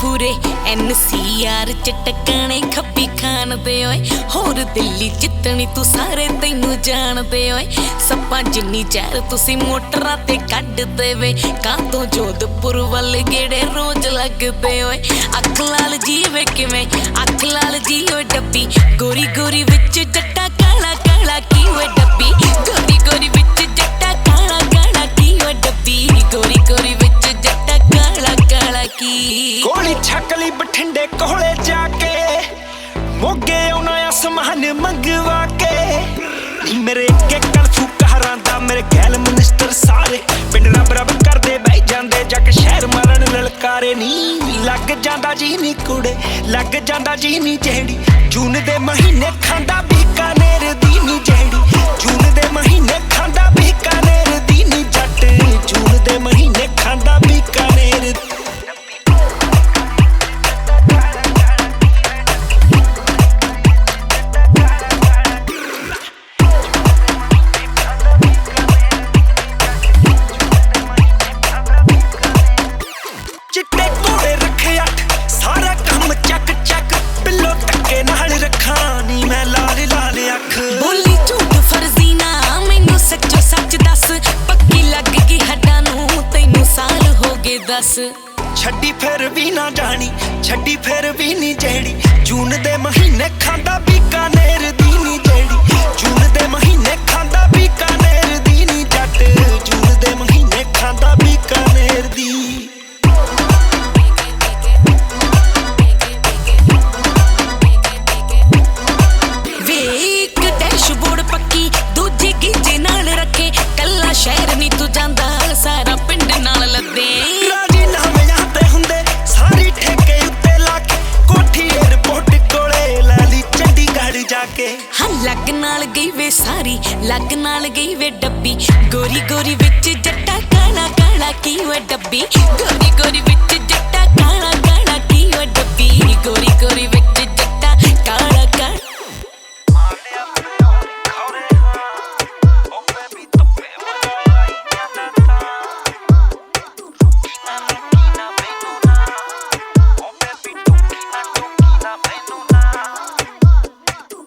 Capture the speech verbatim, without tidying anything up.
पूरे N C R च टकाने खब्बी खान दे ओए होर दिल्ली जितनी तू सारे तैनू जान दे ओए सप्पा जिन्नी जहर तुसी मोटरां ते कड्ड देवे कातों जोधपुर वल गेड़े रोज लगदे ओए अख लाल जी वे किवें अख लाल जी ओए डब्बी गोरी गोरी विच जट्टा काला काला की ओए डब्बी गोरी गोरी विच जट्टा काला काला की ओए डब्बी गोरी गोरी विच जट्टा काला काला की गोली छकली बठिंडे कोले जाके मोगे आउणा आसमान मंगवा के मेरे के कल फुकारां दा मेरे गैल मिनिस्टर सारे पिंड रब रब करदे बह जांदे जग शहर मरण ललकारे नी लग जांदा जी नी कुड़े लग जांदा जी नी जेड़ी जून दे महीने खांदा बीकानेर दी नी जेड़ी जून दे महीने खांदा बीकानेर दी नी जट जून दे महीने खांदा बीकानेर चिट्टे घोड़े रखे अठ सारा काम चक चक बिल्लो टक्के नाल रखा नी मैं लाल लाल अख बोली झूठ फर्जी ना मैनू सच्चो सच दस पक्की लग गई हड्डां नू तैनू साल हो गए दस छड्डी फिर भी ना जानी छड्डी फिर भी नी जेड़ी जून दे महीने खांदा बीकानेर दी नी जेड़ी जून दे महीने खांदा बीकानेर दी नी जट जून दे महीने खांदा बीकानेर दी शहर नी तू जांदा सारा पिंड नाल लद्दे राजी नामे आते हुंदे सारी ठेके उत्ते लाके कोठी एयरपोर्ट कोले लाली चंडीगढ़ जाके हाँ लग नाल गई वे सारी लग नाल गई वे डब्बी गोरी गोरी विच जट्टा काला काला की वे डब्बी गोरी गोरी विच जट्टा काला काला की वे डब्बी गोरी गोरी विच